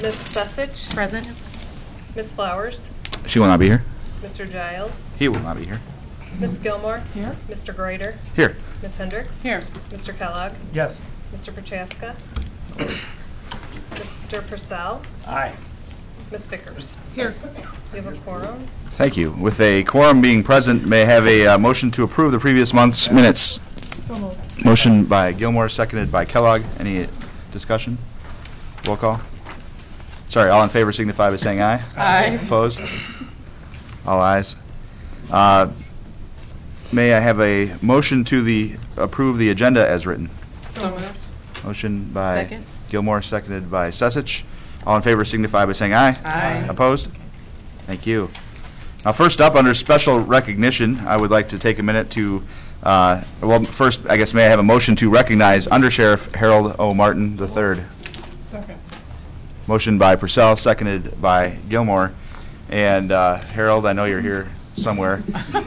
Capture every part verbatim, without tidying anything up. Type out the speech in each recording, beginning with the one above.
Miz Sesich. Present. Miz Flowers. She will not be here. Mister Giles. He will not be here. Miz Gilmore. Here. Mister Greder. Here. Miz Hendricks. Here. Mister Kellogg. Yes. Mister Prochaska. Mister Purcell. Aye. Miz Vickers. Here. We have a quorum. Thank you. With a quorum being present, may I have a uh, motion to approve the previous month's minutes? So moved. Motion by Gilmore, seconded by Kellogg. Any discussion? Roll call. Sorry, all in favor signify by saying aye. Aye. Opposed? All ayes. Uh, may I have a motion to the approve the agenda as written? So moved. Motion by Second. Gilmore, seconded by Sesich. All in favor signify by saying aye. Aye. Opposed? Thank you. Now, first up, under special recognition, I would like to take a minute to, uh, well, first, I guess, may I have a motion to recognize Under Sheriff Harold O. Martin the third. Second. Motion by Purcell, seconded by Gilmore. And uh, Harold, I know you're here somewhere.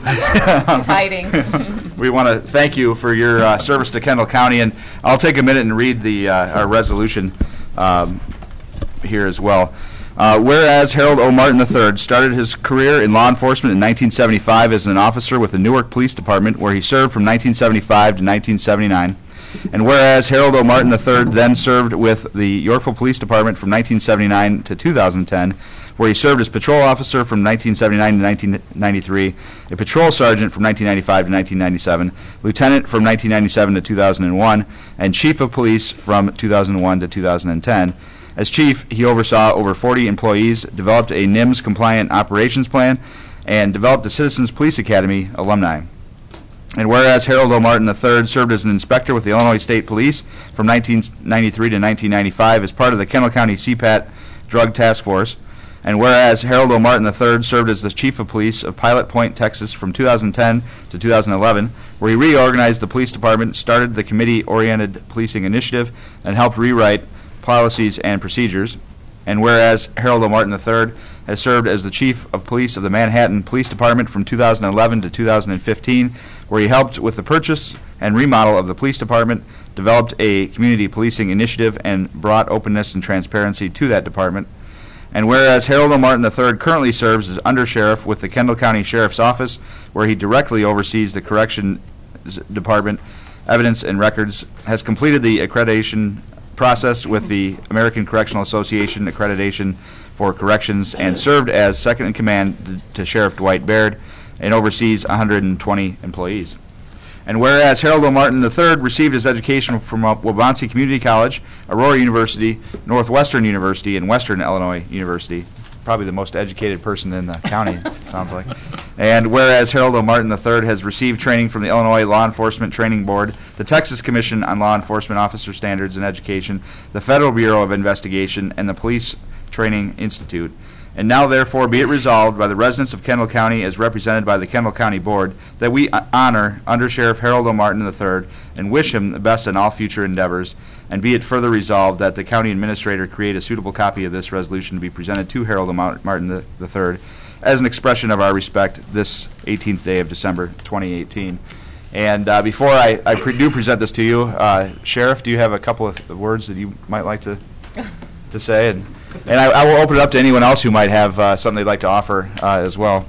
He's hiding. We want to thank you for your uh, service to Kendall County, and I'll take a minute and read the uh, our resolution um, here as well. Uh, whereas Harold O. Martin the third started his career in law enforcement in nineteen seventy-five as an officer with the Newark Police Department, where he served from nineteen seventy-five to nineteen seventy-nine. And whereas Harold O. Martin the third then served with the Yorkville Police Department from nineteen seventy-nine to two thousand ten, where he served as patrol officer from nineteen seventy-nine to nineteen ninety-three, a patrol sergeant from nineteen ninety-five to nineteen ninety-seven, lieutenant from nineteen ninety-seven to two thousand one, and chief of police from two thousand one to two thousand ten. As chief, he oversaw over forty employees, developed a N I M S-compliant operations plan, and developed the Citizens Police Academy alumni. And whereas Harold O. Martin the third served as an inspector with the Illinois State Police from nineteen ninety-three to nineteen ninety-five as part of the Kendall County C PAT Drug Task Force. And whereas Harold O. Martin the third served as the chief of police of Pilot Point, Texas from two thousand ten to two thousand eleven, where he reorganized the police department, started the committee-oriented policing initiative, and helped rewrite policies and procedures. And whereas Harold O. Martin the third has served as the chief of police of the Manhattan Police Department from two thousand eleven to two thousand fifteen, where he helped with the purchase and remodel of the police department, developed a community policing initiative, and brought openness and transparency to that department. And whereas Harold O. Martin the third currently serves as undersheriff with the Kendall County Sheriff's Office, where he directly oversees the corrections department, evidence and records, has completed the accreditation process with the American Correctional Association accreditation for corrections, and served as second in command to Sheriff Dwight Baird, and oversees one hundred twenty employees. And whereas Harold O. Martin the third received his education from Waubonsee Community College, Aurora University, Northwestern University, and Western Illinois University, probably the most educated person in the county, sounds like. And whereas Harold O. Martin the third has received training from the Illinois Law Enforcement Training Board, the Texas Commission on Law Enforcement Officer Standards and Education, the Federal Bureau of Investigation, and the Police Training Institute. And now, therefore, be it resolved by the residents of Kendall County, as represented by the Kendall County Board, that we honor Under Sheriff Harold O. Martin the third and wish him the best in all future endeavors. And be it further resolved that the county administrator create a suitable copy of this resolution to be presented to Harold O. Martin the third as an expression of our respect this eighteenth day of December twenty eighteen. And uh, before I, I pre- do present this to you, uh, Sheriff, do you have a couple of words that you might like to to say? And And I, I will open it up to anyone else who might have uh, something they'd like to offer uh, as well,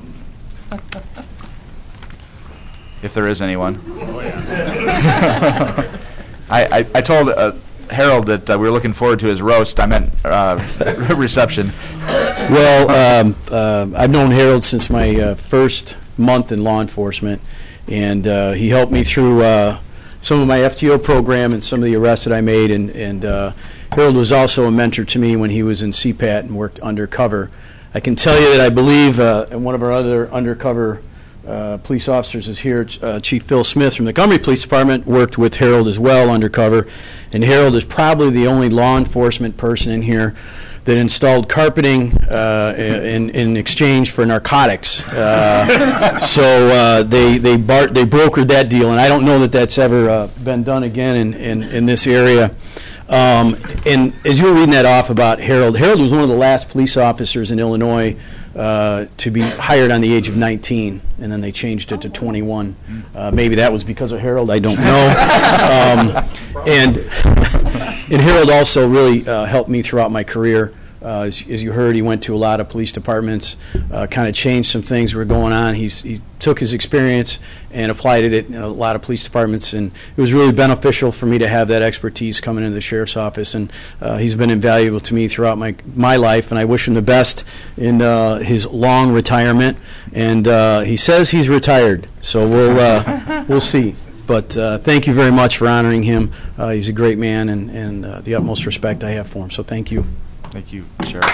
if there is anyone. Oh, yeah. I, I, I told uh, Harold that uh, we were looking forward to his roast. I meant uh, reception. Well, um, uh, I've known Harold since my uh, first month in law enforcement, and uh, he helped me through uh, some of my F T O program and some of the arrests that I made, and, and uh, Harold was also a mentor to me when he was in C PAT and worked undercover. I can tell you that I believe, uh, and one of our other undercover uh, police officers is here, uh, Chief Phil Smith from the Montgomery Police Department, worked with Harold as well undercover. And Harold is probably the only law enforcement person in here that installed carpeting uh, in, in exchange for narcotics. Uh, so uh, they they, bar- they brokered that deal, and I don't know that that's ever uh, been done again in, in, in this area. Um, and as you were reading that off about Harold, Harold was one of the last police officers in Illinois uh, to be hired on the age of nineteen, and then they changed it to twenty-one. Uh, maybe that was because of Harold, I don't know. um, and, and Harold also really uh, helped me throughout my career. Uh, as, as you heard, he went to a lot of police departments, uh, kind of changed some things that were going on. He's, he took his experience and applied it in a lot of police departments, and it was really beneficial for me to have that expertise coming into the sheriff's office. And uh, he's been invaluable to me throughout my my life, and I wish him the best in uh, his long retirement. And uh, he says he's retired, so we'll uh, we'll see. But uh, thank you very much for honoring him. Uh, he's a great man, and, and uh, the utmost respect I have for him. So thank you. Thank you, Sheriff.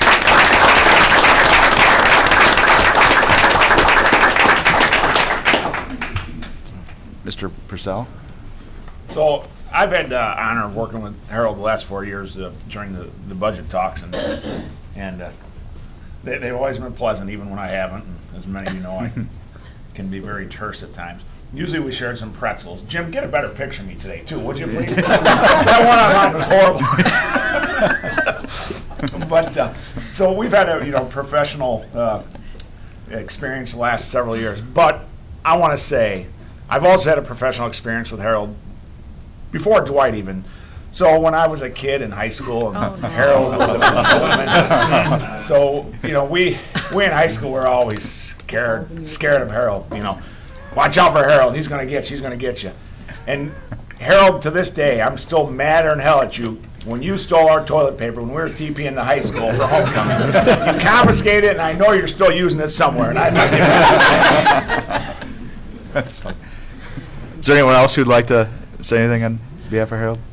Mister Purcell? So I've had the honor of working with Harold the last four years uh, during the, the budget talks, and and uh, they, they've always been pleasant, even when I haven't. And as many of you know, I can be very terse at times. Usually we shared some pretzels. Jim, get a better picture of me today, too, would you please? That one on was horrible. But, uh, so we've had a, you know, professional uh, experience the last several years. But I want to say, I've also had a professional experience with Harold before Dwight even. So when I was a kid in high school, and Oh, no. Harold was a patrolman, so, you know, we, we in high school were always scared, scared of Harold, you know. Watch out for Harold. He's going to get you. He's going to get you. And Harold, to this day, I'm still madder than hell at you when you stole our toilet paper when we were T P in the high school for homecoming. You confiscated it, and I know you're still using it somewhere. And I'm not giving it. That's fine. Is there anyone else who'd like to say anything on behalf of Harold?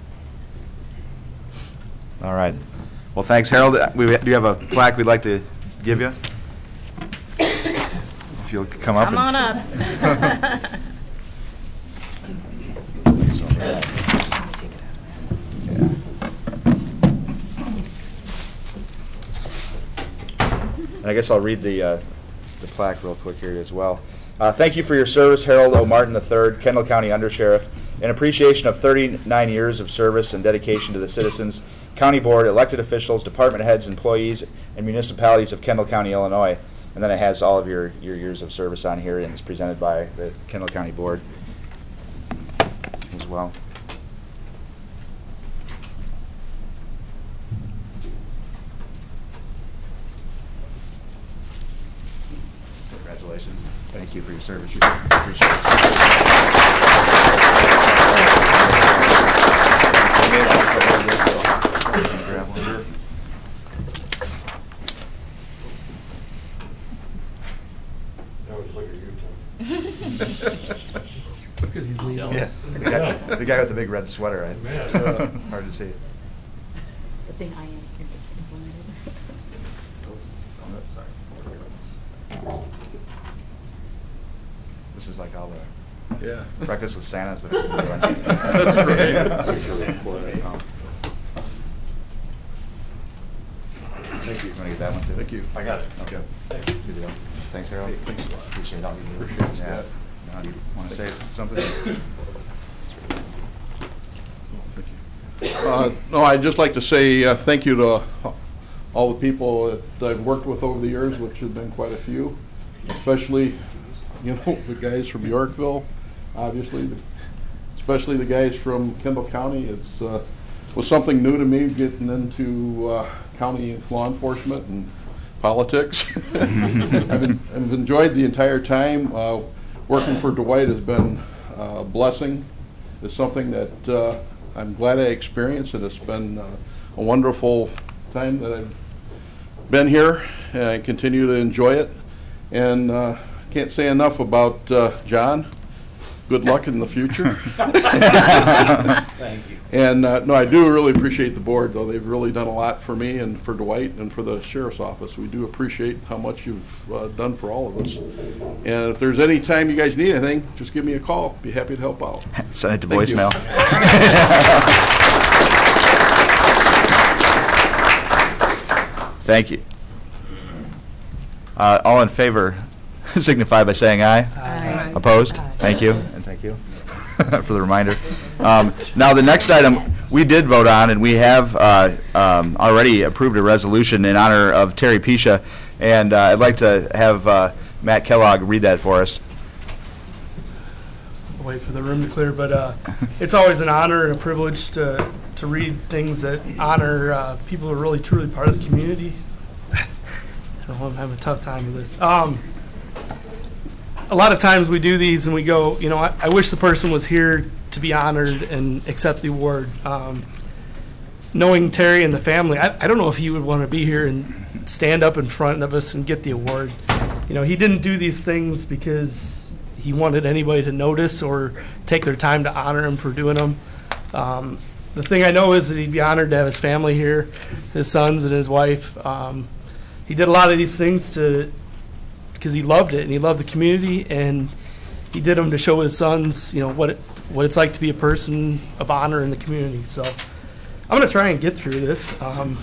All right. Well, thanks, Harold. We do have a plaque we'd like to give you. If you'll come up. Come and on up. And I guess I'll read the, uh, the plaque real quick here as well. Uh, thank you for your service, Harold O. Martin the third, Kendall County Undersheriff. In appreciation of thirty-nine years of service and dedication to the citizens, County Board, elected officials, department heads, employees, and municipalities of Kendall County, Illinois. And then it has all of your, your years of service on here, and it's presented by the Kendall County Board as well. Congratulations. Thank you for your service. Appreciate it. Because he's leaving. Yeah, the guy, the guy with the big red sweater, right? Yeah. Hard to see. Good thing I am here. Sorry. This is like all the Yeah. breakfast with Santa's. That's Oh. Thank you. You want to get that one too? Thank you. I got it. Okay. Good deal. Thanks, Harold. Thanks a lot. Appreciate all you do. Appreciate it, Yeah. Scott. Now, do you want to say something? Thank you. Uh, No, I'd just like to say uh, thank you to all the people that I've worked with over the years, which have been quite a few, especially, you know, the guys from Yorkville, obviously, the- especially the guys from Kendall County. It's uh, was something new to me getting into uh, county law enforcement and politics. I've, en- I've enjoyed the entire time. Uh, working for Dwight has been uh, a blessing. It's something that uh, I'm glad I experienced, and it's been uh, a wonderful time that I've been here, and I continue to enjoy it. And uh, can't say enough about uh, John. Good luck in the future. Thank you. And uh, no, I do really appreciate the board, though. They've really done a lot for me and for Dwight and for the sheriff's office. We do appreciate how much you've uh, done for all of us. And if there's any time you guys need anything, just give me a call. Be happy to help out. Send it to Thank you. voicemail. Thank you. Uh, all in favor signify by saying aye. Aye. Opposed? Thank you, and thank you for the reminder. Um, now, the next item we did vote on, and we have uh, um, already approved a resolution in honor of Terry Pisha, and uh, I'd like to have uh, Matt Kellogg read that for us. I'll wait for the room to clear, but uh, it's always an honor and a privilege to, to read things that honor uh, people who are really truly part of the community. I don't know, I'm having a tough time with this. Um, a lot of times we do these and we go, you know, I, I wish the person was here to be honored and accept the award. Um, knowing Terry and the family, I, I don't know if he would want to be here and stand up in front of us and get the award. You know, he didn't do these things because he wanted anybody to notice or take their time to honor him for doing them. Um, the thing I know is that he'd be honored to have his family here, his sons and his wife. Um, he did a lot of these things to because he loved it and he loved the community, and he did them to show his sons, you know, what it, what it's like to be a person of honor in the community. So I'm going to try and get through this. Um,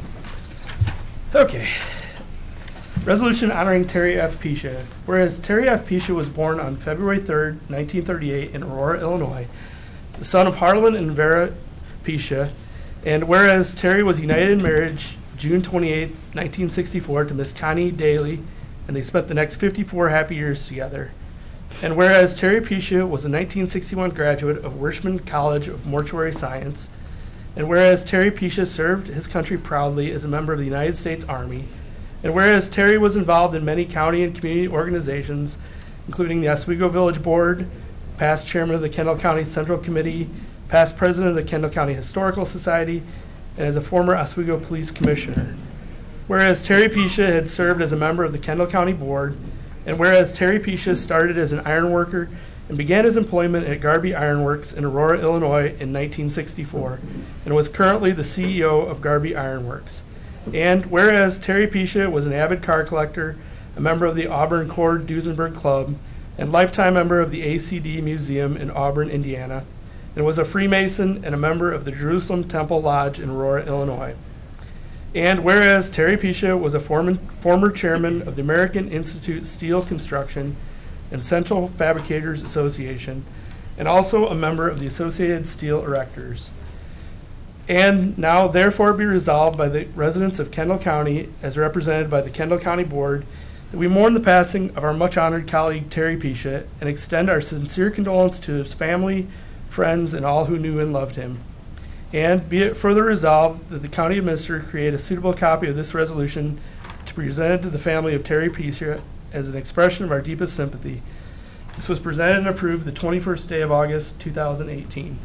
okay. Resolution honoring Terry F. Pisha. Whereas Terry F. Pisha was born on February third, nineteen thirty-eight in Aurora, Illinois, the son of Harlan and Vera Pisha, and whereas Terry was united in marriage June twenty-eighth, nineteen sixty-four to Miss Connie Daly, and they spent the next fifty-four happy years together. And whereas Terry Pisha was a nineteen sixty-one graduate of Worshman College of Mortuary Science, and whereas Terry Pisha served his country proudly as a member of the United States Army, and whereas Terry was involved in many county and community organizations, including the Oswego Village Board, past chairman of the Kendall County Central Committee, past president of the Kendall County Historical Society, and as a former Oswego Police Commissioner. Whereas Terry Pisha had served as a member of the Kendall County Board, and whereas Terry Pisha started as an iron worker and began his employment at Garby Iron Works in Aurora, Illinois in nineteen sixty-four, and was currently the C E O of Garby Iron Works. And whereas Terry Pisha was an avid car collector, a member of the Auburn Cord Duesenberg Club, and lifetime member of the A C D Museum in Auburn, Indiana, and was a Freemason and a member of the Jerusalem Temple Lodge in Aurora, Illinois. And whereas Terry Pisha was a former, former chairman of the American Institute Steel Construction and Central Fabricators Association, and also a member of the Associated Steel Erectors. And now therefore be resolved by the residents of Kendall County, as represented by the Kendall County Board, that we mourn the passing of our much honored colleague Terry Pisha and extend our sincere condolence to his family, friends, and all who knew and loved him. And be it further resolved that the county administrator create a suitable copy of this resolution to be presented to the family of Terry Pisha as an expression of our deepest sympathy. This was presented and approved the twenty-first day of August, two thousand eighteen.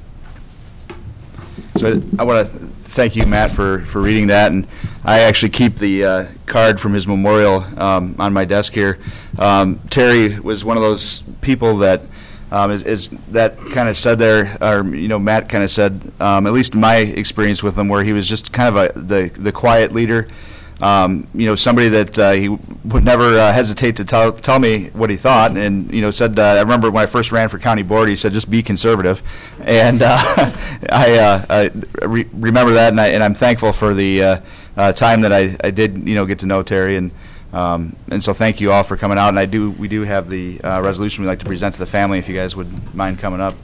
So I want to thank you, Matt, for, for reading that, and I actually keep the uh, card from his memorial um, on my desk here. Um, Terry was one of those people that um, is, is that kind of said there, or you know, Matt kind of said, um, at least in my experience with him, where he was just kind of a the the quiet leader. Um, you know, somebody that uh, he would never uh, hesitate to tell tell me what he thought, and you know, said uh, I remember when I first ran for county board, he said just be conservative, and uh, I, uh, I re- remember that, and, I, and I'm thankful for the uh, uh, time that I, I did you know get to know Terry, and um, and so thank you all for coming out, and I do we do have the uh, resolution we'd like to present to the family if you guys would mind coming up.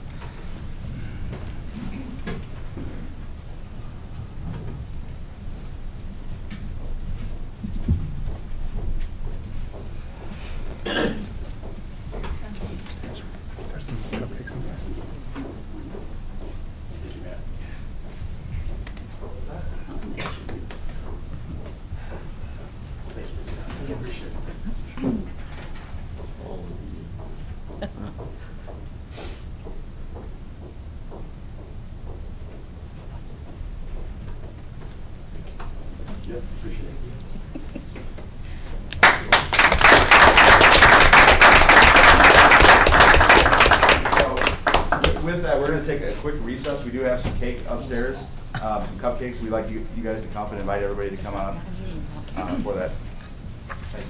With that, we're going to take a quick recess. We do have some cake upstairs, um, some cupcakes. We'd like you, you guys to come and invite everybody to come on uh, for that. Thank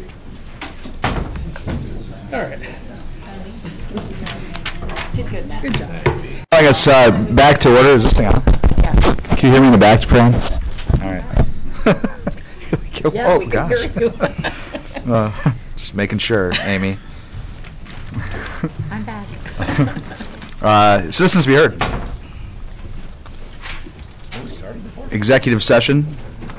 you. All right. Did good, Matt. Good job. I guess uh, back to order. Is this thing on? Yeah. Can you hear me in the back, Fran? All right. Yeah, oh, we can gosh. hear you. uh, just making sure, Amy. I'm back. Uh, citizens be heard. Executive session.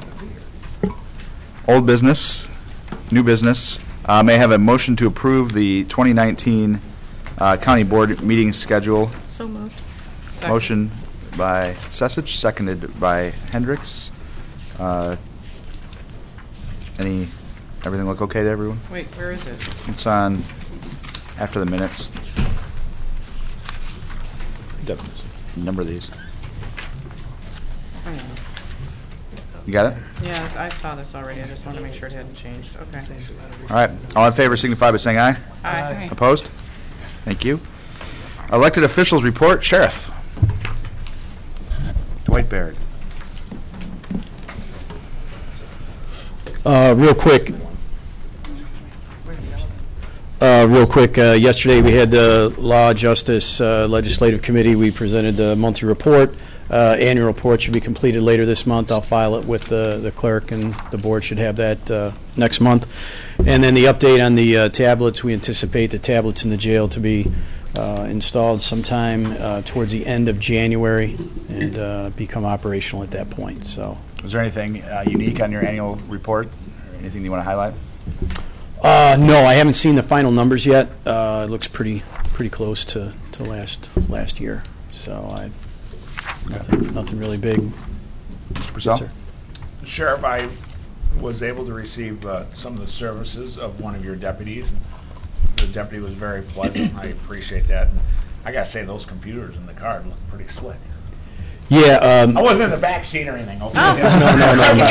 Old business. New business. Uh, may I have a motion to approve the twenty nineteen Uh, County Board meeting schedule. So moved. Motion by Sesich, seconded by Hendricks. Uh, Any, everything look okay to everyone? Wait, where is it? It's on after the minutes. Number these. Oh, yeah. You got it? Yes, I saw this already. I just wanted to make sure it hadn't changed. Okay. All right. All in favor signify by saying aye. Aye. Opposed? Thank you. Elected officials report. Sheriff. Dwight Baird. Uh, real quick, uh, real quick, uh, yesterday we had the Law, Justice, uh, Legislative Committee. We presented the monthly report. Uh, annual report should be completed later this month. I'll file it with the, the clerk, and the board should have that uh, next month. And then the update on the uh, tablets, we anticipate the tablets in the jail to be uh, installed sometime uh, towards the end of January and uh, become operational at that point. So. Was there anything uh, unique on your annual report? Or anything you want to highlight? Uh, no, I haven't seen the final numbers yet. Uh, it looks pretty pretty close to, to last last year. So I nothing nothing really big. Mister Purcell? Yes, sir. Sheriff, I was able to receive uh, some of the services of one of your deputies. The deputy was very pleasant. I appreciate that. I gotta say, those computers in the car look pretty slick. Yeah. Um, I wasn't in the back seat or anything. Okay. Oh. no, no, no, Can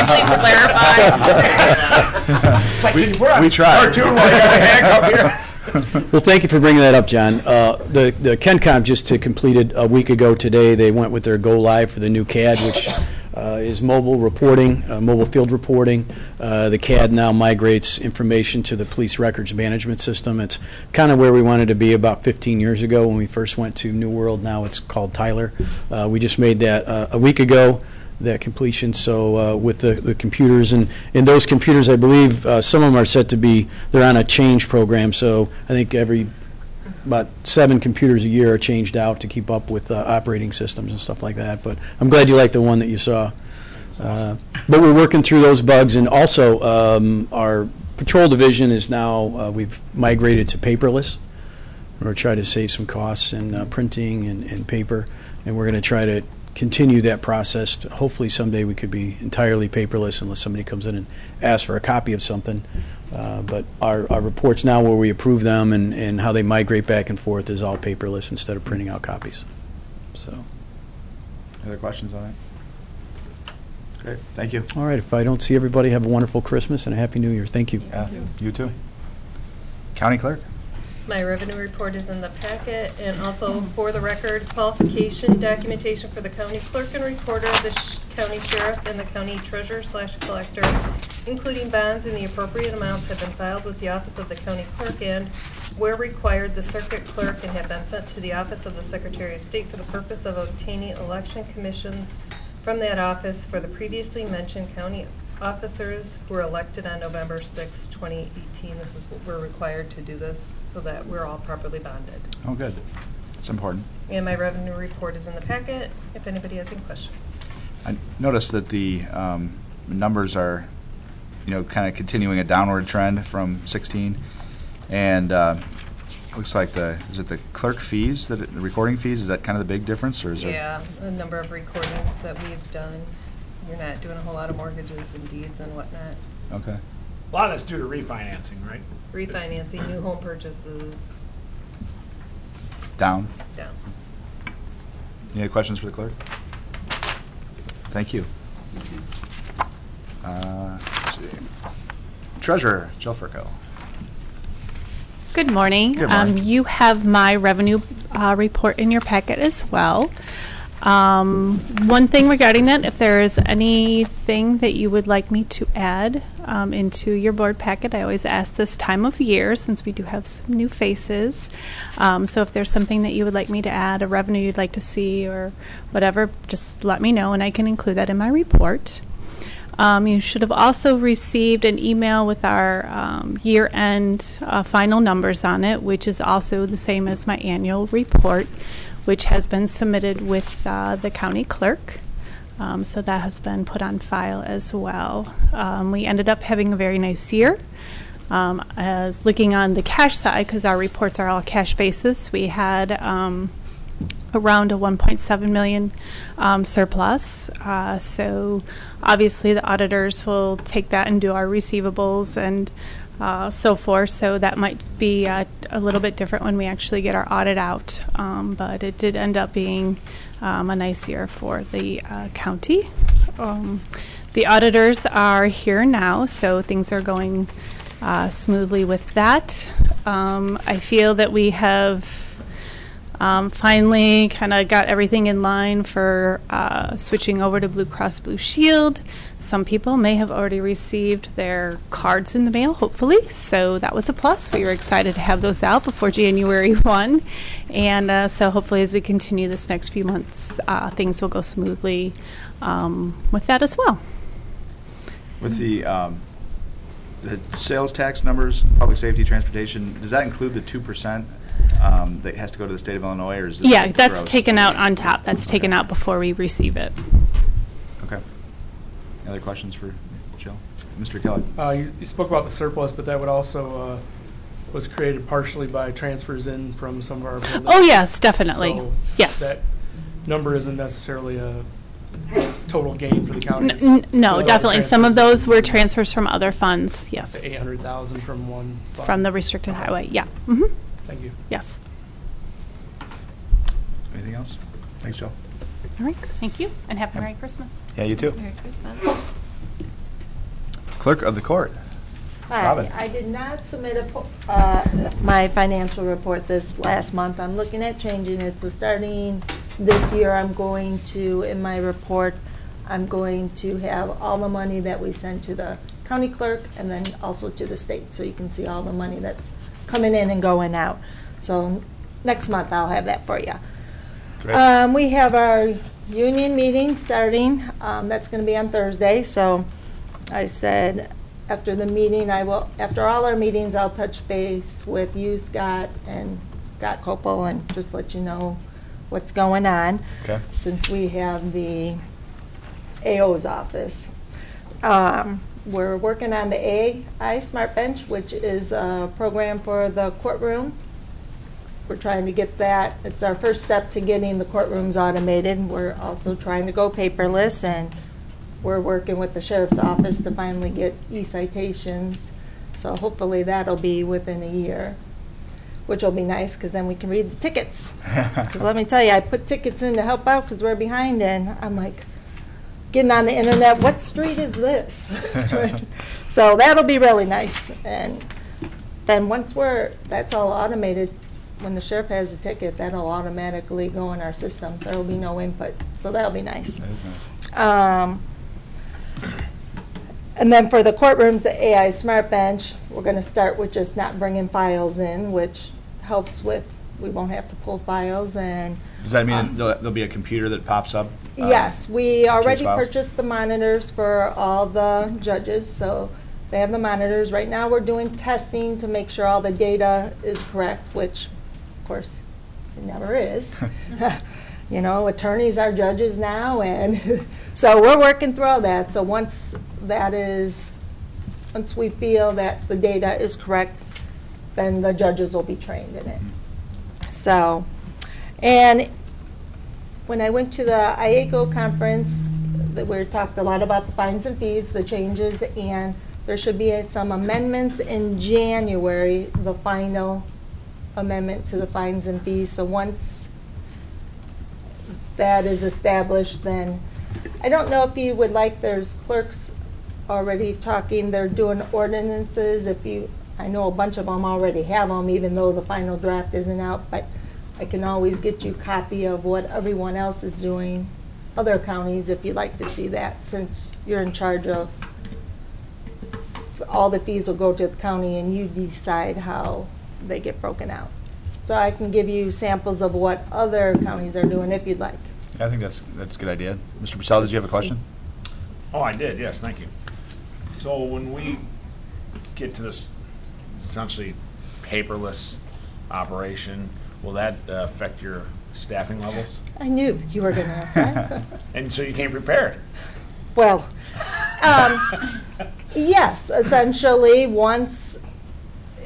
no. you please clarify? It's like, We- dude, we're on we tried. cartoon while you got a handcuff here. Well, thank you for bringing that up, John. Uh, the the KenCom just to completed a week ago today. They went with their go live for the new C A D, which uh, is mobile reporting, uh, mobile field reporting. Uh, the C A D now migrates information to the police records management system. It's kind of where we wanted to be about fifteen years ago when we first went to New World. Now it's called Tyler. Uh, we just made that uh, a week ago. That completion. So uh, with the, the computers and in those computers, I believe uh, some of them are set to be, they're on a change program. So I think every, about seven computers a year are changed out to keep up with uh, operating systems and stuff like that. But I'm glad you liked the one that you saw. Uh, but we're working through those bugs. And also um, our patrol division is now, uh, we've migrated to paperless. We're trying to save some costs in uh, printing and, and paper. And we're going to try to continue that process. Hopefully someday we could be entirely paperless unless somebody comes in and asks for a copy of something. Uh, but our, our reports now where we approve them and, and how they migrate back and forth is all paperless instead of printing out copies. So. Other questions on that? Great. Thank you. All right. If I don't see everybody, have a wonderful Christmas and a Happy New Year. Thank you. Yeah, you too. County Clerk? My revenue report is in the packet, and also for the record, qualification documentation for the county clerk and recorder, the sh- county sheriff, and the county treasurer slash collector, including bonds in the appropriate amounts, have been filed with the office of the county clerk and, where required, the circuit clerk, and have been sent to the office of the Secretary of State for the purpose of obtaining election commissions from that office for the previously mentioned county officers who were elected on November sixth, twenty eighteen. This is what we're required to do this so that we're all properly bonded. Oh, good. It's important. And my revenue report is in the packet if anybody has any questions. I noticed that the um, numbers are, you know, kind of continuing a downward trend from sixteen. And uh, looks like the, is it the clerk fees, that it- the recording fees, is that kind of the big difference? Or is there? Yeah, the number of recordings that we've done. You're not doing a whole lot of mortgages and deeds and whatnot. Okay. A lot of that's due to refinancing, right? Refinancing, new home purchases, Down. down. Any other questions for the clerk? Thank you. Uh, let's see. Treasurer, Jill Furco. Good morning. Good morning. Um, you have my revenue uh, report in your packet as well. Um, one thing regarding that, if there is anything that you would like me to add um, into your board packet, I always ask this time of year since we do have some new faces. Um, so if there's something that you would like me to add, a revenue you'd like to see or whatever, just let me know and I can include that in my report. Um, you should have also received an email with our um, year-end uh, final numbers on it, which is also the same as my annual report, which has been submitted with uh, the county clerk. Um, so that has been put on file as well. Um, we ended up having a very nice year. Um, as looking on the cash side, because our reports are all cash basis, we had um, around a one point seven million um, surplus. Uh, so obviously the auditors will take that and do our receivables and uh, so forth. So that might be uh, a little bit different when we actually get our audit out. Um, but it did end up being um, a nice year for the uh, county. Um, the auditors are here now, so things are going uh, smoothly with that. Um, I feel that we have Um, finally, kind of got everything in line for uh, switching over to Blue Cross Blue Shield. Some people may have already received their cards in the mail, hopefully, so that was a plus. We were excited to have those out before January first, and uh, so hopefully as we continue this next few months, uh, things will go smoothly um, with that as well. With the, um, the sales tax numbers, public safety, transportation, does that include the two percent? Um, that has to go to the state of Illinois, or is this Yeah, like that's gross? taken out on top. That's Okay. taken out before we receive it. Okay. Any other questions for Jill? Mister Kelly? Uh, you, you spoke about the surplus, but that would also, uh, was created partially by transfers in from some of our buildings. Oh, yes, definitely. So Yes. that number isn't necessarily a total gain for the county. N- It's- n- No, those are definitely. Some of transfers those were transfers from other funds, yes. The eight hundred thousand from one fund. From the restricted highway, yeah. hmm Thank you. Yes. Anything else? Thanks, Jill. All right, thank you, and happy Merry Christmas. Yeah, you too. Merry Christmas. Clerk of the Court. Robin. Hi, I did not submit a, po- uh, my financial report this last month. I'm looking at changing it, so starting this year, I'm going to, in my report, I'm going to have all the money that we send to the county clerk and then also to the state, so you can see all the money that's coming in and going out. So next month, I'll have that for you. Great. Um, we have our union meeting starting. Um, that's going to be on Thursday. So I said after the meeting, I will. After all our meetings, I'll touch base with you, Scott, and Scott Copel, and just let you know what's going on. Okay. Since we have the A O's office, um, we're working on the A I Smart Bench, which is a program for the courtroom. We're trying to get that. It's our first step to getting the courtrooms automated. We're also trying to go paperless, and we're working with the sheriff's office to finally get e-citations. So hopefully that'll be within a year, which will be nice because then we can read the tickets. Because let me tell you, I put tickets in to help out because we're behind, and I'm like getting on the internet, what street is this? So that'll be really nice. And then once we're, that's all automated, when the sheriff has a ticket, that'll automatically go in our system. There'll be no input, so that'll be nice. That is nice. Um, and then for the courtrooms, the A I Smart Bench, we're going to start with just not bringing files in, which helps with, we won't have to pull files. And Does that mean um, there'll, there'll be a computer that pops up? uh, yes, we already files? purchased the monitors for all the judges, so they have the monitors. Right now, we're doing testing to make sure all the data is correct, which, of course, it never is. You know, attorneys are judges now, and so we're working through all that. So once that is, once we feel that the data is correct, then the judges will be trained in it. So, and when I went to the I A C O conference, that we talked a lot about the fines and fees, the changes, and there should be some amendments in January, the final amendment to the fines and fees. So once that is established, then I don't know if you would like, there's clerks already talking, they're doing ordinances. If you, I know a bunch of them already have them, even though the final draft isn't out, but I can always get you a copy of what everyone else is doing, other counties, if you'd like to see that, since you're in charge of, all the fees will go to the county and you decide how they get broken out. So I can give you samples of what other counties are doing if you'd like. I think that's that's a good idea. Mister Purcell, did you have a question? Oh, I did, yes, thank you. So when we get to this essentially paperless operation, will that uh, affect your staffing levels? I knew you were going to ask that. And so you came prepared? Well, um, yes, essentially, once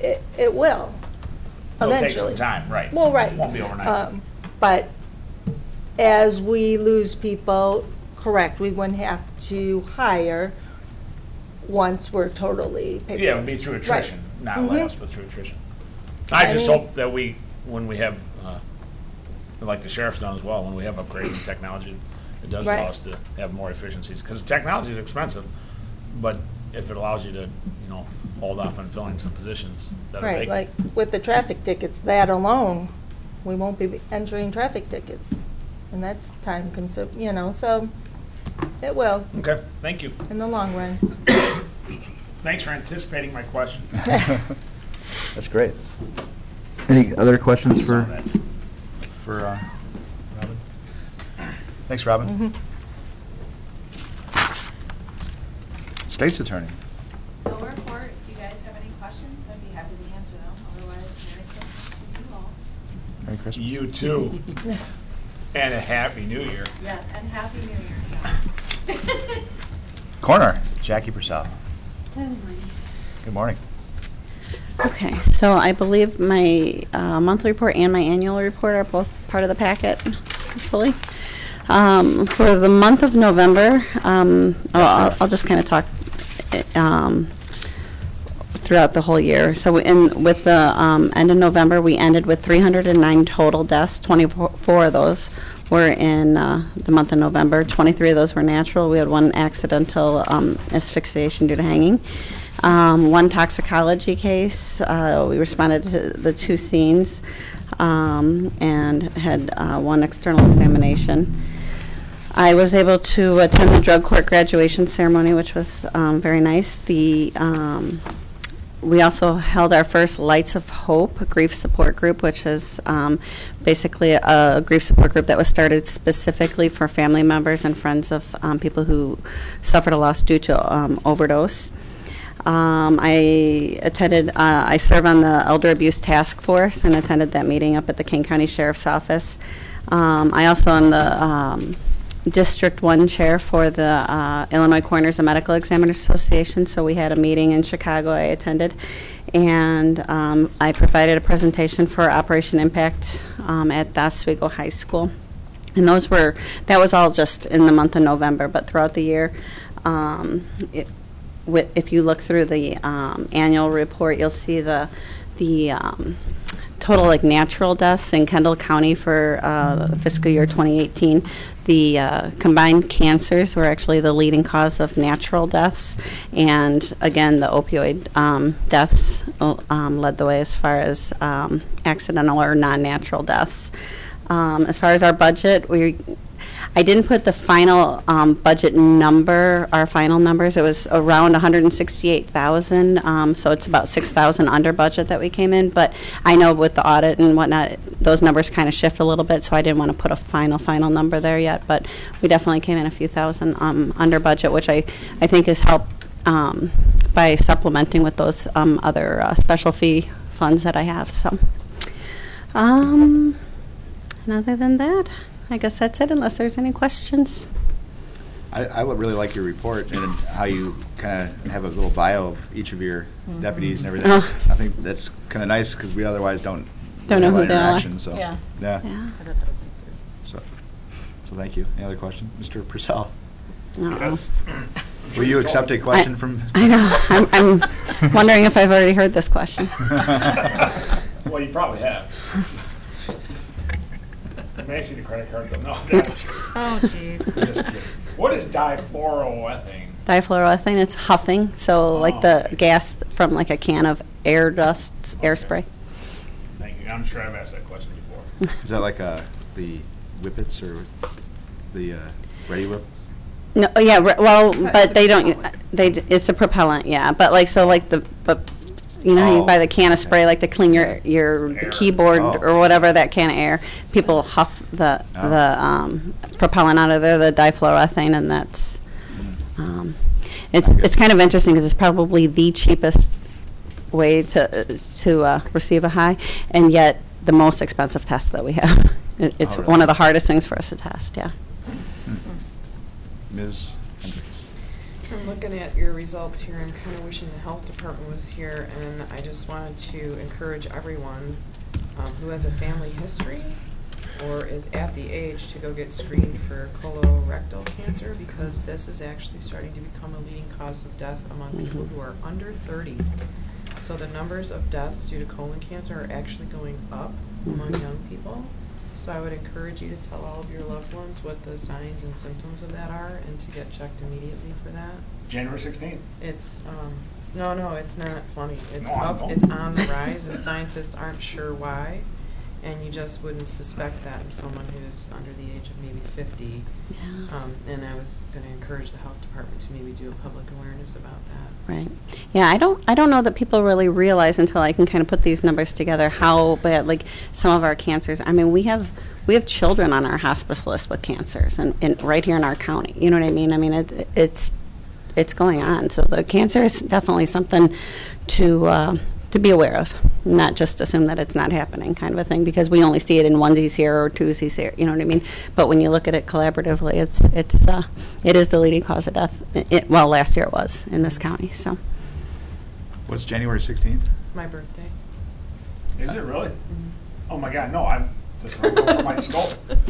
it, it will, It'll eventually. take some time, right. Well, right. It won't be overnight. Um, But as we lose people, correct, we wouldn't have to hire once we're totally paperless. Yeah, it would be through attrition, not layoffs, Mhm. but through attrition. I I just mean- hope that we, when we have, uh, like the sheriff's done as well, when we have upgrades in technology, it does allow Right. us to have more efficiencies. Because technology is expensive, but if it allows you to, you know, hold off on filling some positions that are Right, vacant. like with the traffic tickets, that alone, we won't be entering traffic tickets. And that's time consuming, you know, so it will Okay, thank you. in the long run. Thanks for anticipating my question. That's great. Any other questions Saw for, that. for uh, Robin? Thanks, Robin. Mhm. State's Attorney. No report. If you guys have any questions, I'd be happy to answer them. Otherwise, Merry Christmas to you all. Merry Christmas. You too. And a happy new year. Yes, and Happy New Year. Yeah. Corner, Jackie Purcell. Good morning. Okay, so I believe my uh, monthly report and my annual report are both part of the packet, hopefully. Um, For the month of November, um, I'll I'll- I'll just kind of talk uh, um, throughout the whole year. So in, with the um, end of November, we ended with three hundred nine total deaths. twenty-four of those were in uh, the month of November. twenty-three of those were natural. We had one accidental um, asphyxiation due to hanging. Um, one toxicology case. Uh, we responded to the two scenes um, and had uh, one external examination. I was able to attend the drug court graduation ceremony, which was um, very nice. The um, we also held our first Lights of Hope grief support group, which is um, basically a, a grief support group that was started specifically for family members and friends of um, people who suffered a loss due to um, overdose. Um, I attended, uh, I serve on the Elder Abuse Task Force and attended that meeting up at the King County Sheriff's Office. Um, I also am the um, District One Chair for the uh, Illinois Coroners and Medical Examiners Association, so we had a meeting in Chicago I attended, and um, I provided a presentation for Operation Impact um, at the Oswego High School. And those were, that was all just in the month of November, but throughout the year, um, it, wi- if you look through the um, annual report, you'll see the the um, total like natural deaths in Kendall County for uh, fiscal year twenty eighteen. The uh, combined cancers were actually the leading cause of natural deaths, and again, the opioid um, deaths uh, um, led the way as far as um, accidental or non-natural deaths. Um, as far as our budget, we I didn't put the final um, budget number, our final numbers. It was around one hundred sixty-eight thousand, um, so it's about six thousand under budget that we came in. But I know with the audit and whatnot, those numbers kind of shift a little bit, so I didn't want to put a final, final number there yet. But we definitely came in a few thousand um, under budget, which I, I think has helped um, by supplementing with those um, other uh, special fee funds that I have. So, um, and other than that, I guess that's it, unless there's any questions. I, I li- really like your report and how you kind of have a little bio of each of your deputies and everything. Oh. I think that's kind of nice because we otherwise don't Don't really know have who a lot they of are. interaction, So Yeah. yeah. Yeah. I thought that was nice too. So, so thank you. Any other question, Mister Purcell? Uh-oh. Yes. Will you accept a question I- from? I know. I'm, I'm wondering if I've already heard this question. Well, you probably have. May I see the credit card bill? No. that was- Oh, jeez. Just kidding. What is difluoroethane? Difluoroethane, it's huffing, so like Oh, the okay. gas from like a can of air dust, air spray. Thank you. I'm sure I've asked that question before. Is that like uh, the whippets or the uh, Ready Whip? No, oh, yeah, re- well, but they don't, they, d- it's a propellant, yeah, but like, so like the, but, you know, how you Oh, buy the can of okay. spray, like to clean your, your Air. keyboard Oh. or whatever, that can of air, people huff the, Oh. the um, propellant out of there, the difluoroethane, and that's, um, it's, Okay. it's kind of interesting, because it's probably the cheapest way to, to uh, receive a high, and yet the most expensive test that we have. It- It's Oh, really? one of the hardest things for us to test, yeah. Miz Hendricks. I'm looking at your results here. I'm kind of wishing the health department was here, and I just wanted to encourage everyone um, who has a family history or is at the age to go get screened for colorectal cancer, because this is actually starting to become a leading cause of death among people who are under thirty. So the numbers of deaths due to colon cancer are actually going up among young people. So I would encourage you to tell all of your loved ones what the signs and symptoms of that are, and to get checked immediately for that. January sixteenth. It's, um, no, no, it's not funny. It's No, I up, know. it's on the rise, and scientists aren't sure why. And you just wouldn't suspect that in someone who's under the age of maybe fifty. Yeah. Um, and I was gonna encourage the health department to maybe do a public awareness about that. Right. Yeah, I don't I don't know that people really realize until I can kind of put these numbers together how bad, like, some of our cancers. I mean, we have we have children on our hospice list with cancers, and, and right here in our county. You know what I mean? I mean, it, it's it's going on. So the cancer is definitely something to uh, to be aware of, not just assume that it's not happening, kind of a thing, because we only see it in onesies here or twosies here. You know what I mean? But when you look at it collaboratively, it's it's uh, it is the leading cause of death. It, well, last year it was in this county. So. What's January sixteenth? My birthday. Is it really? Oh my God, no, I'm, that's where I go for my skull.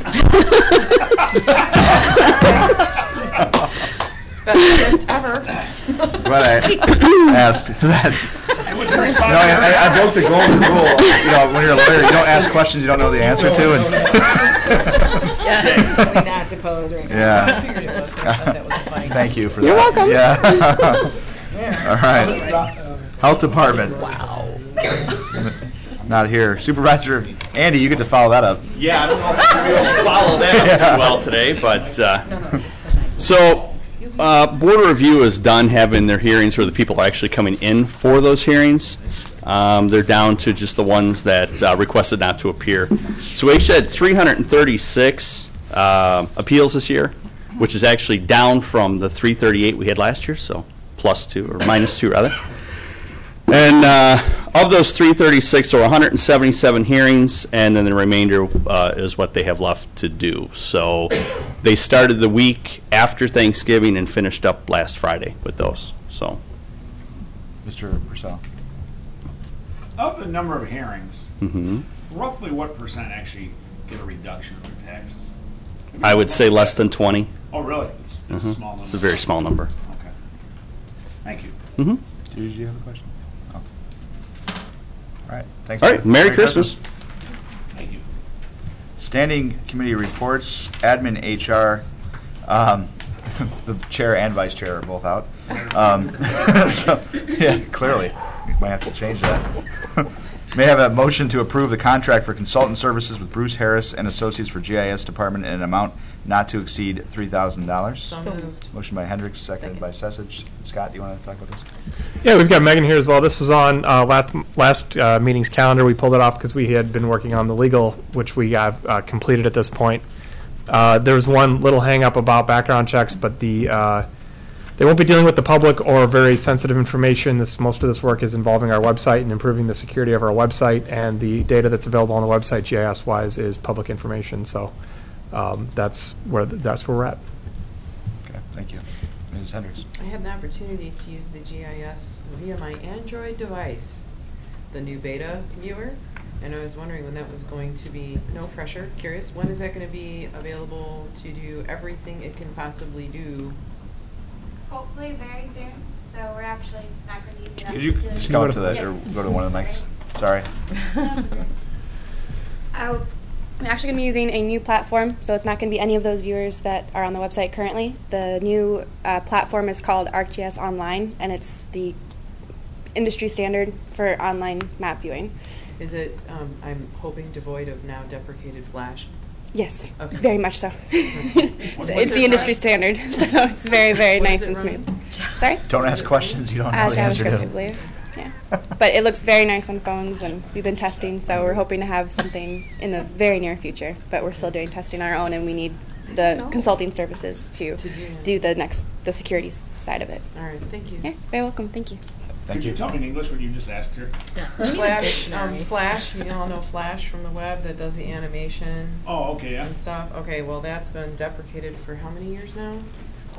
Best gift ever. Glad I asked that. It was a You know, response. I, I broke the golden rule. You know, when you're a lawyer, you don't ask questions you don't know the answer to. And Yes, we not to pose right now. yeah. I figured it was, but I thought that was a funny. Thank you for You're that. welcome. Yeah. All right. Health Department. Wow. Not here. Supervisor Andy, you get to follow that up. Yeah, I don't know if I'm going to be able to follow that up too well today, but, uh, so, uh, Board of Review is done having their hearings where the people are actually coming in for those hearings. Um, they're down to just the ones that uh, requested not to appear. So we actually had three hundred thirty-six uh, appeals this year, which is actually down from the three thirty-eight we had last year, so plus two, or minus two rather. And uh, of those three thirty-six, there were one hundred seventy-seven hearings, and then the remainder uh, is what they have left to do. So they started the week after Thanksgiving and finished up last Friday with those. So, Mister Purcell. Of the number of hearings, mhm. roughly what percent actually get a reduction in their taxes? I would say less than twenty. Oh, really? It's, it's a Mhm. small number. It's a very small number. Okay. Thank you. Mhm. Did you have a question? Oh. All right. Thanks. All right. Merry Christmas. Thank you. Standing committee reports, admin, H R. Um, the chair and vice chair are both out. Um, so, yeah, clearly, we might have to change that. May I have a motion to approve the contract for consultant services with Bruce Harris and Associates for G I S Department in an amount not to exceed three thousand dollars. So moved. Motion by Hendricks, seconded Second. by Sessage. Scott, do you want to talk about this? Yeah, we've got Megan here as well. This is on uh, last last uh, meeting's calendar. We pulled it off because we had been working on the legal, which we have uh, completed at this point. Uh, there was one little hang-up about background checks, but the uh, they won't be dealing with the public or very sensitive information. This most of this work is involving our website and improving the security of our website, and the data that's available on the website, G I S-wise, is public information. So um, that's where th- that's where we're at. Okay, thank you. Miz Hendricks. I had an opportunity to use the G I S via my Android device, the new beta viewer, and I was wondering when that was going to be, no pressure, curious, when is that going to be available to do everything it can possibly do? Hopefully very soon. So we're actually not going to use it. Could you just go to the, or go to one of the mics? Sorry. Oh, I'm actually going to be using a new platform, so it's not going to be any of those viewers that are on the website currently. The new uh, platform is called ArcGIS Online, and it's the industry standard for online map viewing. Is it, um, I'm hoping, devoid of now deprecated Flash? Yes, Okay. very much so. it's What's it's it the industry run? standard, so it's very, very What nice does and it run? smooth. Sorry? Don't ask questions you don't know Uh, the answer JavaScript, I to. believe. Yeah. But it looks very nice on phones, and we've been testing, so we're hoping to have something in the very near future. But we're still doing testing on our own, and we need the consulting services to, To do- do the next, the security s- side of it. All right, thank you. Yeah, very welcome. Thank you. Thank Could you tell me in English what you just asked her? Flash, um, Flash, you all know Flash from the web that does the animation Oh, okay, yeah. and stuff? Okay, well, that's been deprecated for how many years now?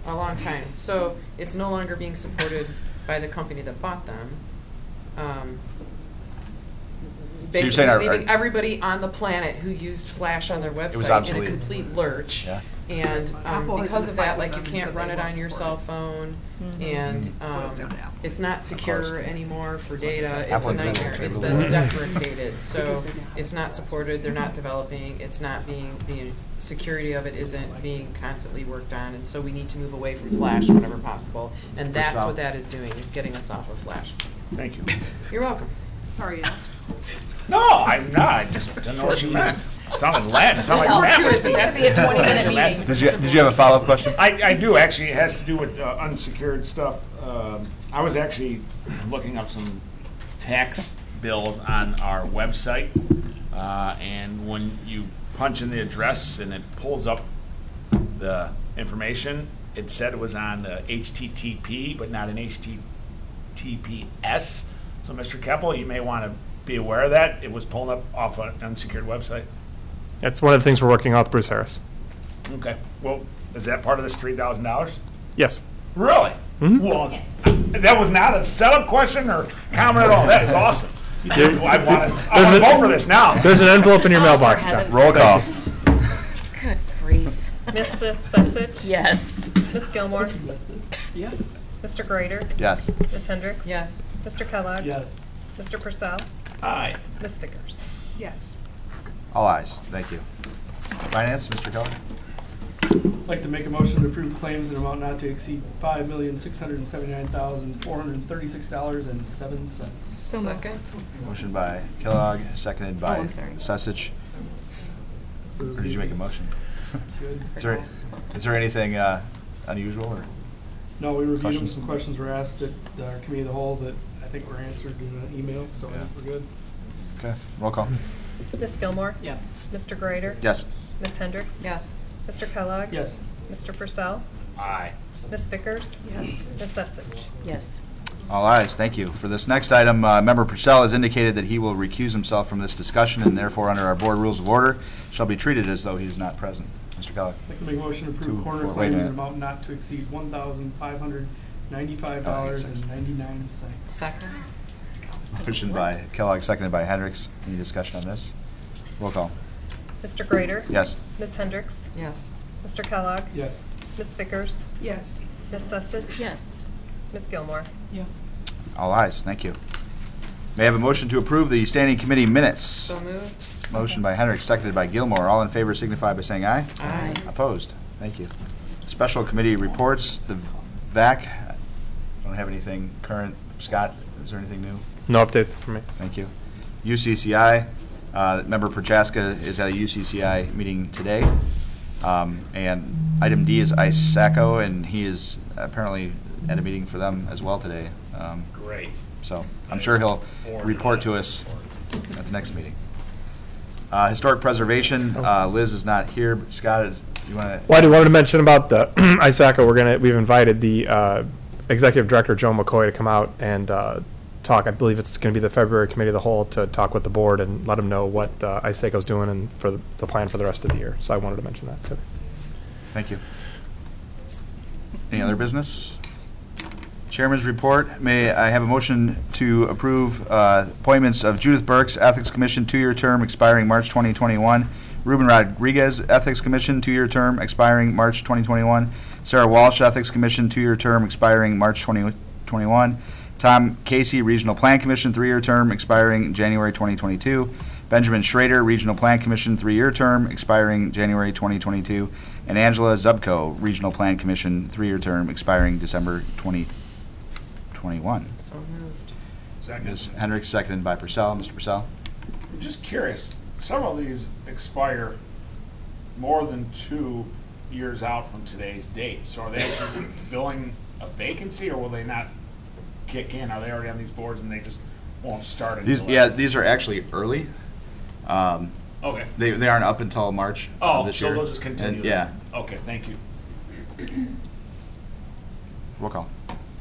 a long time. So it's no longer being supported by the company that bought them. Um, So you're basically saying our- leaving our- everybody on the planet who used Flash on their was website in obsolete. a complete lurch. Yeah. And Apple um, has because been of fighting that, with like you them and can't said run they it won't on your support cell phone, Mm-hmm. and Closed um, down Apple. it's not secure course. anymore for data. It's Apple a did nightmare. that. It's been deprecated, so it's not supported. They're not developing. It's not being the security of it isn't being constantly worked on, and so we need to move away from Flash whenever possible. And that's Yourself. what that is doing. Is getting us off of Flash. Thank you. You're welcome. Sorry, Alice. No, I'm not. I just didn't know what you meant. It sounded Latin. It sounded like There's Latin. supposed to be a twenty-minute meeting. Did you, did you have a follow-up question? I, I do, actually. It has to do with uh, unsecured stuff. Um, I was actually looking up some tax bills on our website, uh, and when you punch in the address and it pulls up the information, it said it was on uh, H T T P, but not an H T T P S. So, Mister Keppel, you may want to be aware of that. It was pulling up off an unsecured website. That's one of the things we're working on with Bruce Harris. Okay. Well, is that part of this three thousand dollars? Yes. Really? Mhm. Well, that was not a setup question or comment at all. That is awesome. There- I want to there's I a- vote for this now. There's an envelope in your mailbox, John. Roll call. Good grief. Missus Sussich? Yes. Miss Gilmore? Yes. Mister Grader? Yes. Miss Hendricks? Yes. Mister Kellogg? Yes. Mister Purcell? Aye. Miss Vickers? Yes. All ayes. Thank you. Finance, Mister Keller? I'd like to make a motion to approve claims in amount not to exceed five million, six hundred and seventy-nine thousand, four hundred and thirty-six dollars and seven cents. Second. Motion by Kellogg, seconded by Oh, I'm sorry. Susich. Or did you make a motion? Good. Is there, is there anything uh, unusual or? No, we reviewed them. Questions? Some questions were asked at our committee of the whole that I think were answered in an email, so I Yeah. think we're good. Okay, roll call. Miss Gilmore? Yes. Mister Grader? Yes. Miss Hendricks? Yes. Mister Kellogg? Yes. Mister Purcell? Aye. Miss Vickers? Yes. Miss Sussich? Yes. All ayes, thank you. For this next item, uh, Member Purcell has indicated that he will recuse himself from this discussion and therefore, under our board rules of order, shall be treated as though he is not present. Mister Kellogg? I'd like to make a motion to Two, approve coroner four, wait a claims in minute. amount not to exceed one thousand five hundred ninety-five dollars and ninety-nine cents. Second. Motion by Kellogg, seconded by Hendricks. Any discussion on this? Roll call. Mister Grader? Yes. Miss Hendricks? Yes. Mister Kellogg? Yes. Miss Vickers? Yes. Miss Sussich? Yes. Miss Gilmore? Yes. All ayes, thank you. May I have a motion to approve the standing committee minutes? So moved. Motion by Hendricks, seconded by Gilmore. All in favor signify by saying aye. Aye. Opposed? Thank you. Special committee reports, the V A C. I don't have anything current. Scott, is there anything new? No updates for me. Thank you. U C C I, uh, Member Prochaska is at a U C C I meeting today. Um, And item D is Ice Sacco, and he is apparently at a meeting for them as well today. Um, Great. So I'm sure he'll report to us at the next meeting. Uh, Historic Preservation, uh, Liz is not here, but Scott, is, you want to? Well, I did wanted to mention about the I S A C O. We're gonna we've invited the uh, executive director Joe McCoy to come out and uh, talk. I believe it's going to be the February committee of the whole to talk with the board and let them know what uh, I S A C O is doing and for the, the plan for the rest of the year. So I wanted to mention that too. Thank you. Any other business? Chairman's report. May I have a motion to approve uh, appointments of Judith Burks, Ethics Commission, two-year term expiring March twenty twenty-one. Ruben Rodriguez, Ethics Commission, two-year term expiring March twenty twenty-one. Sarah Walsh, Ethics Commission, two-year term expiring March twenty twenty-one. Tom Casey, Regional Plan Commission, three-year term expiring January twenty twenty-two. Benjamin Schrader, Regional Plan Commission, three-year term expiring January twenty twenty-two. And Angela Zubko, Regional Plan Commission, three-year term expiring December twenty twenty-one. So moved. Second. Miz Hendricks, seconded by Purcell. Mister Purcell? I'm just curious. Several of these expire more than two years out from today's date. So are they actually filling a vacancy, or will they not kick in? Are they already on these boards and they just won't start These, until? yeah, these are actually early. Um, Okay. They, they aren't up until March Oh, of this so year. they'll just continue. And- Yeah. then. Okay, thank you. Roll call.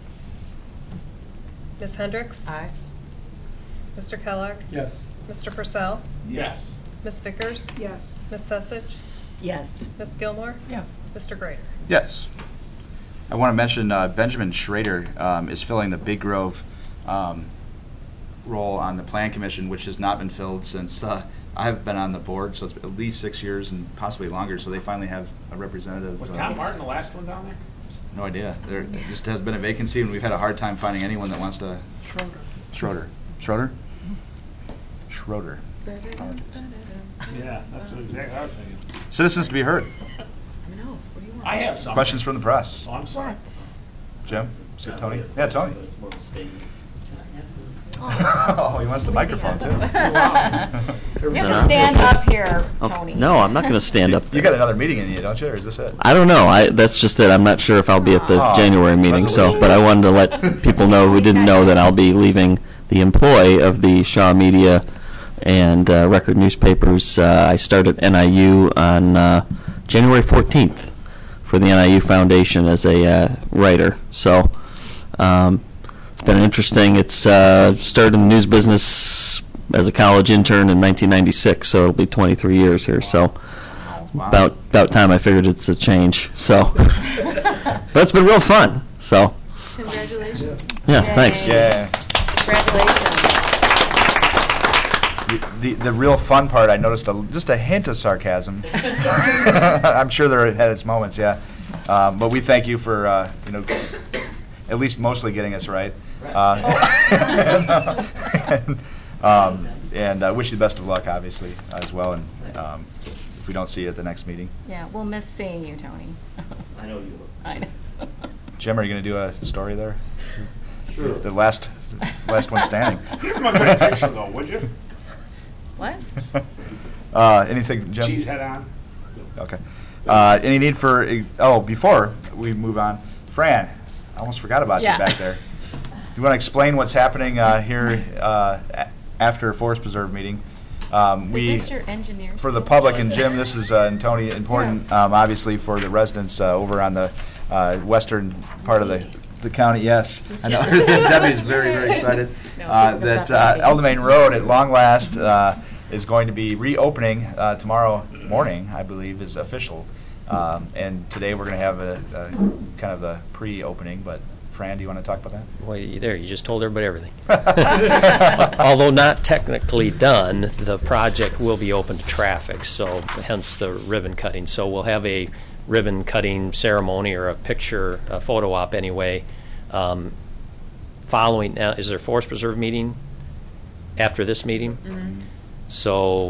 Miss Hendricks? Aye. Mister Kellogg? Yes. Mister Purcell? Yes. Miss Vickers? Yes. Miss Sussich? Yes. Miss Gilmore? Yes. Mister Grader? Yes. I want to mention uh, Benjamin Schrader um, is filling the Big Grove um, role on the Plan Commission, which has not been filled since uh, I've been on the board, so it's at least six years and possibly longer, so they finally have a representative. Was uh, Tom Martin the last one down there? No idea. There just has been a vacancy, and we've had a hard time finding anyone that wants to. Schroeder. Schroeder. Schroeder? Schroeder. Yeah, that's what exactly I was thinking. Citizens to be heard. I have some. Questions from the press. Oh, I'm sorry. Jim? See Tony? Yeah, Tony. Oh, he wants the microphone, too. You have to stand up here, Tony. No, I'm not going to stand up. You got another meeting in you, don't you, or is this it? I don't know. I that's just it. I'm not sure if I'll be at the Oh, January meeting. So, resolution. but I wanted to let people know who didn't know that I'll be leaving the employ of the Shaw Media and uh, Record newspapers. Uh, I start at N I U on uh, January fourteenth for the N I U Foundation as a uh, writer. So. Um, It's been interesting. It's uh, started in the news business as a college intern in nineteen ninety-six, so it'll be twenty-three years here. So Wow. about about time I figured it's a change. So, but it's been real fun. So Congratulations. yeah, thanks. Yeah. Congratulations. The, the, the real fun part, I noticed a, just a hint of sarcasm. I'm sure there had its moments, yeah. Um, but we thank you for, uh, you know, at least mostly getting us right. Uh, and um, and I wish you the best of luck, obviously, as well. And um, if we don't see you at the next meeting. Yeah, we'll miss seeing you, Tony. I know you will. I know. Jim, are you going to do a story there? Sure. The last, last one standing. Here's my good picture, though, would you? What? Uh, anything, Jim? Cheese head on. Okay. Uh, any need for, oh, before we move on, Fran, I almost forgot about Yeah. you back there. You want to explain what's happening uh, here uh, a- after Forest Preserve meeting? Um, we, Is this your engineer? for the public, and Jim, this is, uh, and Tony, important, um, obviously, for the residents uh, over on the uh, western part of the, the county. Yes, I know. Debbie's very, very excited No, uh, people that stop uh, asking. Eldamain Road, at long last, uh, is going to be reopening uh, tomorrow morning, I believe, is official. Um, and today we're going to have a, a kind of a pre-opening, but Fran, do you want to talk about that? Well, you, there, you just told everybody everything. Although not technically done, the project will be open to traffic, so hence the ribbon cutting. So we'll have a ribbon cutting ceremony or a picture, a photo op anyway. Um, following, now, is there a Forest Preserve meeting after this meeting? Mm-hmm. So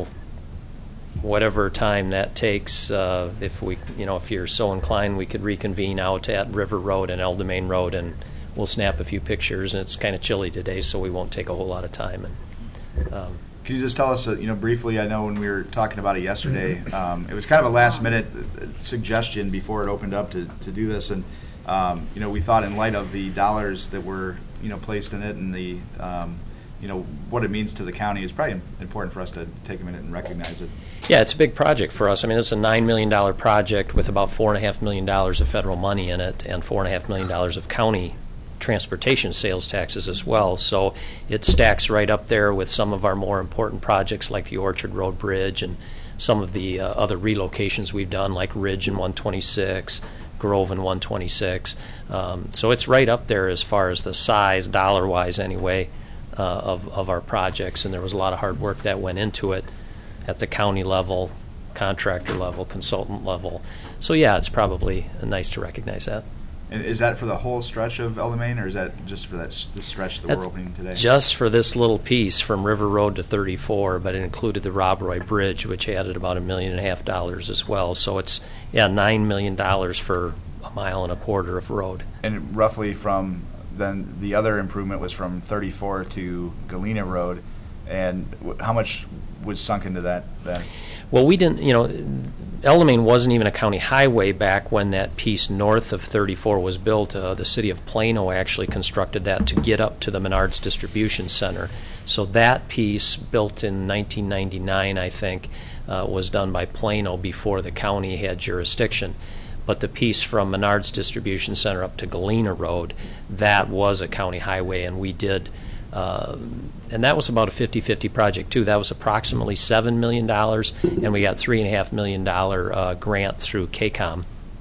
whatever time that takes, uh, if we, you know, if you're so inclined, we could reconvene out at River Road and Eldamain Road, and we'll snap a few pictures. And it's kind of chilly today, so we won't take a whole lot of time. And um, Can you just tell us, uh, you know, briefly, I know when we were talking about it yesterday, um, it was kind of a last-minute suggestion before it opened up to, to do this, and, um, you know, we thought in light of the dollars that were, you know, placed in it and the, um, you know, what it means to the county, it's probably important for us to take a minute and recognize it. yeah, it's a big project for us. I mean, it's a nine million dollar project with about four and a half million dollars of federal money in it, and four and a half million dollars of county transportation sales taxes as well. So it stacks right up there with some of our more important projects like the Orchard Road Bridge and some of the uh, other relocations we've done, like Ridge and one twenty-six, Grove and one twenty-six. Um, so it's right up there as far as the size, dollar-wise anyway, uh, of, of our projects. And there was a lot of hard work that went into it at the county level, contractor level, consultant level. So yeah, it's probably nice to recognize that. And is that for the whole stretch of Eldamain, or is that just for that s- the stretch that That's we're opening today? just for this little piece from River Road to thirty-four, but it included the Rob Roy Bridge, which added about a million and a half dollars as well. So it's, yeah, nine million dollars for a mile and a quarter of road. And roughly from, then the other improvement was from thirty-four to Galena Road, and wh- how much was sunk into that then? Well, we didn't, you know, Eldamain wasn't even a county highway back when that piece north of thirty-four was built. Uh, the city of Plano actually constructed that to get up to the Menards Distribution Center. So that piece, built in nineteen ninety-nine, I think, uh, was done by Plano before the county had jurisdiction. But the piece from Menards Distribution Center up to Galena Road, that was a county highway, and we did, uh, and that was about a fifty-fifty project too. That was approximately seven million dollars, and we got three and a half million dollar uh, grant through K COM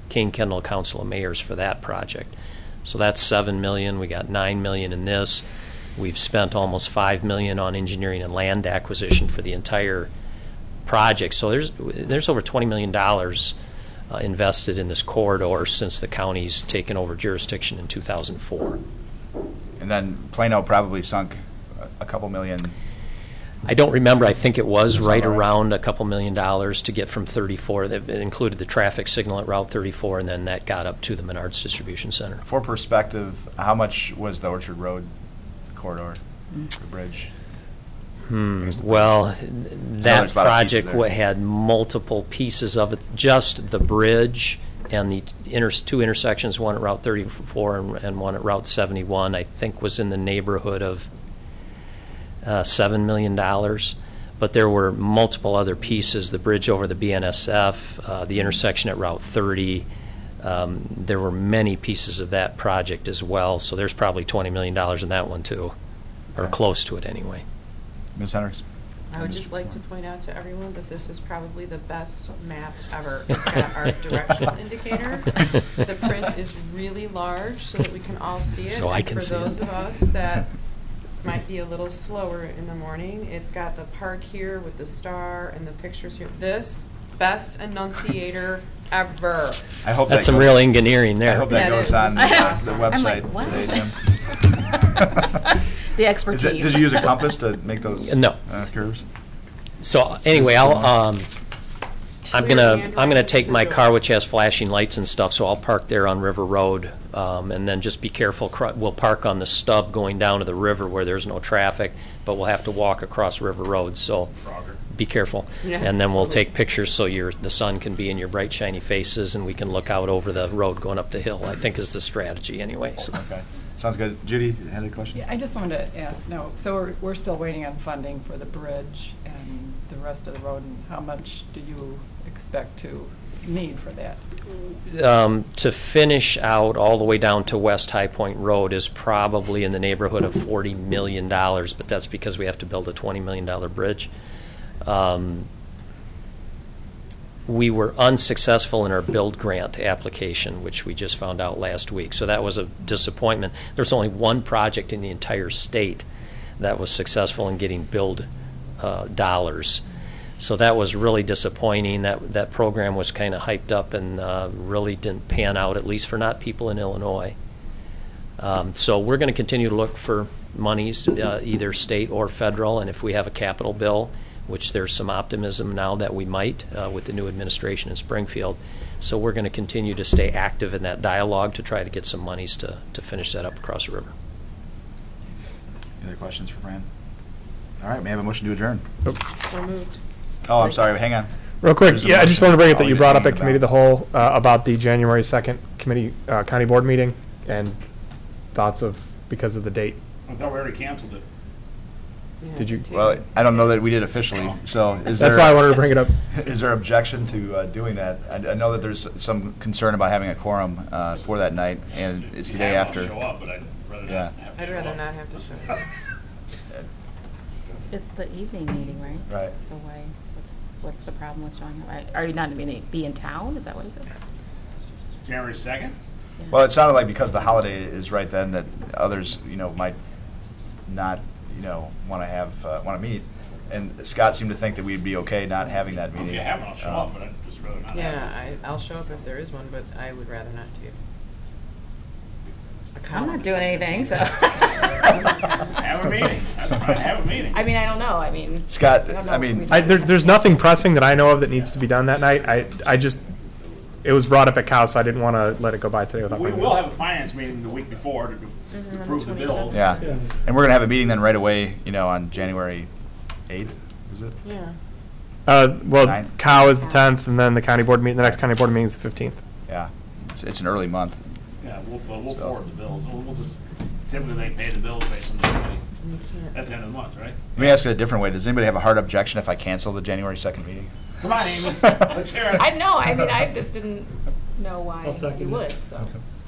King Kendall Council of Mayors for that project. So that's seven million. We got nine million in this. We've spent almost five million on engineering and land acquisition for the entire project. So there's there's over twenty million dollars uh, invested in this corridor since the county's taken over jurisdiction in two thousand four. And then Plano probably sunk a- a couple million. I don't remember. I think it was That's right all right. around a couple million dollars to get from thirty-four. That included the traffic signal at Route thirty-four, and then that got up to the Menards Distribution Center. For perspective, how much was the Orchard Road corridor, the bridge? Hmm. Well, there's that a lot of pieces project there. wa- had multiple pieces of it. Just the bridge and the inter- two intersections, one at Route thirty-four and, and one at Route seventy-one, I think was in the neighborhood of uh, seven million dollars. But there were multiple other pieces, the bridge over the B N S F, uh, the intersection at Route thirty. Um, there were many pieces of that project as well, so there's probably twenty million dollars in that one too, or Okay. close to it anyway. Miz Hendricks? I would just like to point out to everyone that this is probably the best map ever. It's got our directional indicator. The print is really large so that we can all see it. So I And can see For those it. of us that might be a little slower in the morning, it's got the park here with the star and the pictures here. This, best enunciator ever. I hope That's that some goes- real engineering there. I hope that That goes is. on the, This is uh, awesome. the I'm website like, what? today, Jim. The Is expertise. it, did you use a compass to make those No. uh, curves? So anyway, I'll, um, I'm Clear gonna, handwriting I'm gonna is take a my joy. car, which has flashing lights and stuff, so I'll park there on River Road, um, and then just be careful. Cro- We'll park on the stub going down to the river where there's no traffic, but we'll have to walk across River Road, so be careful. Yeah. And then we'll take pictures so your, the sun can be in your bright shiny faces, and we can look out over the road going up the hill, I think is the strategy anyway, so. Okay, sounds good. Judy, had a question? Yeah, I just wanted to ask, no, so we're, we're still waiting on funding for the bridge and the rest of the road, and how much do you expect to need for that? Um, to finish out all the way down to West High Point Road is probably in the neighborhood of forty million dollars, but that's because we have to build a twenty million dollar bridge. Um, we were unsuccessful in our build grant application, which we just found out last week, so that was a disappointment. There's only one project in the entire state that was successful in getting build uh, dollars. So that was really disappointing. That that program was kind of hyped up and uh, really didn't pan out, at least for not people in Illinois. Um, so we're going to continue to look for monies, uh, either state or federal, and if we have a capital bill, which there's some optimism now that we might uh, with the new administration in Springfield. So we're going to continue to stay active in that dialogue to try to get some monies to, to finish that up across the river. Any other questions for Fran? All right, may I have a motion to adjourn? So moved. Oh, I'm sorry, hang on. Real quick, There's a yeah, I just motion. wanted to bring up Oh, that you we brought didn't up at hang committee of the whole uh, about the January second committee, uh, county board meeting, and thoughts of, because of the date. I thought we already canceled it. Yeah, Did you- take Well, it. I don't know that we did officially, so is there? That's why I wanted to bring it up. Is there objection to uh, doing that? I I know that there's some concern about having a quorum uh, for that night, and it's the day Yeah, I'll after. show up, but I'd rather not Yeah. have to I'd show rather up. not have to show up. It's the evening meeting, right? Right. So why, what's, what's the problem with showing up? I- Are you not going to be in town? Is that what it is? January second? Well, it sounded like because the holiday is right then that others, you know, might not, you know, want to have, uh, want to meet. And Scott seemed to think that we'd be okay not having that meeting. If you have, I'll show Um, up, but I'd just rather not have Yeah, I, I'll show up if there is one, but I would rather not to. I'm not doing anything, so. Have a meeting. That's fine, have a meeting. I mean, I don't know. I mean. Scott, don't know I if mean- we- I, there, there's nothing pressing that I know of that needs to be done that night. I, I just, it was brought up at Cal, so I didn't want to let it go by today without. We bringing it will up. have a finance meeting the week before to, to Mhm, on the approve the bills. Yeah, Yeah. and we're gonna have a meeting then right away, you know, on January eighth, is it? Yeah. Uh, well, Ninth. Cow is the tenth, and then the county board meeting, the next county board meeting is the fifteenth. Yeah, it's, it's an early month. Yeah, we'll, well, we'll So- forward the bills. We'll, we'll just, typically they pay the bills based on the committee And you can't. at the end of the month, right? Let me ask it a different way. Does anybody have a hard objection if I cancel the January second meeting? Come on, Amy, let's hear it. I know. I mean, I just didn't know why I'll second you it. would, so.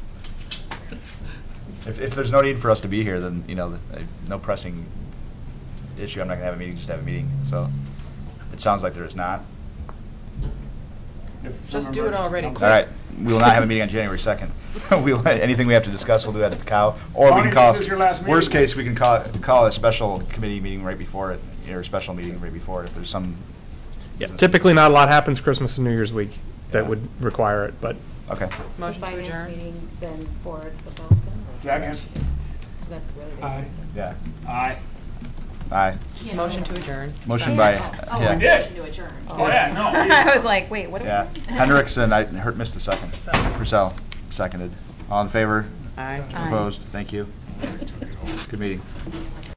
If, if there's no need for us to be here, then, you know, uh, no pressing issue, I'm not gonna have a meeting, just have a meeting, so. It sounds like there is not. If some Just do it emergency already. comes All right, up. we will not have a meeting on January second. We will, anything we have to discuss, we'll do that at the cow. Or we Bonnie, can call, this is your last worst meeting. case, we can call, call a special committee meeting right before it, or a special meeting right before it, if there's some. Yeah, typically not a lot happens Christmas and New Year's week that would require it, but. Okay. Motion to Finance adjourn. meeting then forwards the vote then? or- Second. So that's really the Aye. answer. Yeah. Aye. Aye. Motion to adjourn. Motion by, Oh, yeah. We did. motion to adjourn. Oh, yeah, no. I was like, wait, what? are we Yeah. doing? Hendricks and I heard, missed the second. Purcell, seconded. All in favor? Aye. Aye. Opposed? Thank you. Good meeting.